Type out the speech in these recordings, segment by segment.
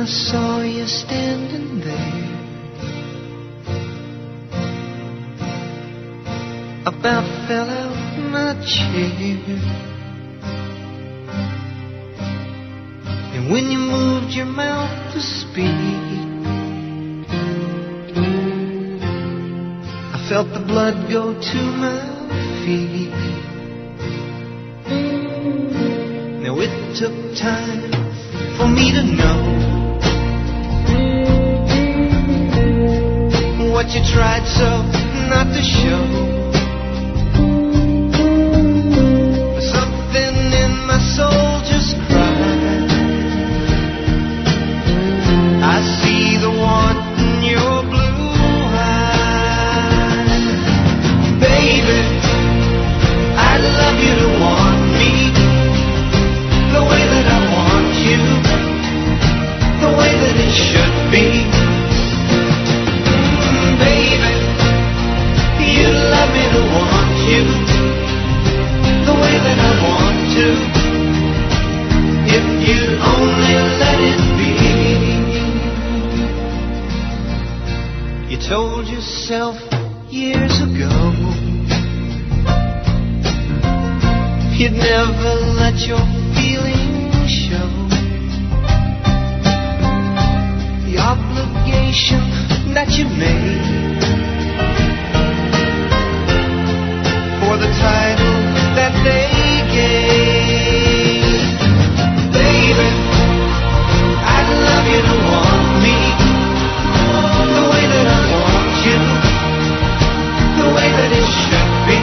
I saw you standing there, about fell out my chair. And when you moved your mouth to speak, I felt the blood go to my feet. Now it took time for me to know what you tried so not to show. Something in my soul just cried. I see the want in your blue eyes. Baby, I'd love you to want me the way that I want you, the way that it should be. Baby, you'd love me to want you the way that I want to, if you'd only let it be. You told yourself years ago you'd never let your feelings show. The obligation that you made for the title that they gave. Baby, I'd love you to want me the way that I want you, the way that it should be.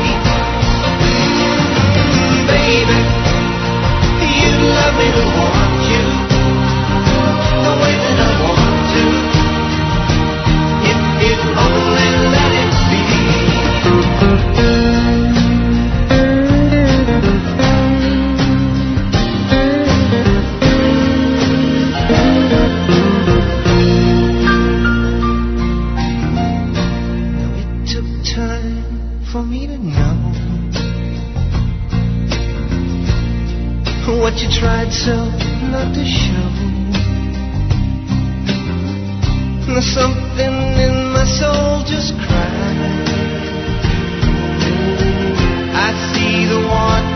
Baby, you'd love me to want you the way that I want to, if you'd only let it be. Now it took time for me to know what you tried so not to show. Now something in my soul just cried. I see the want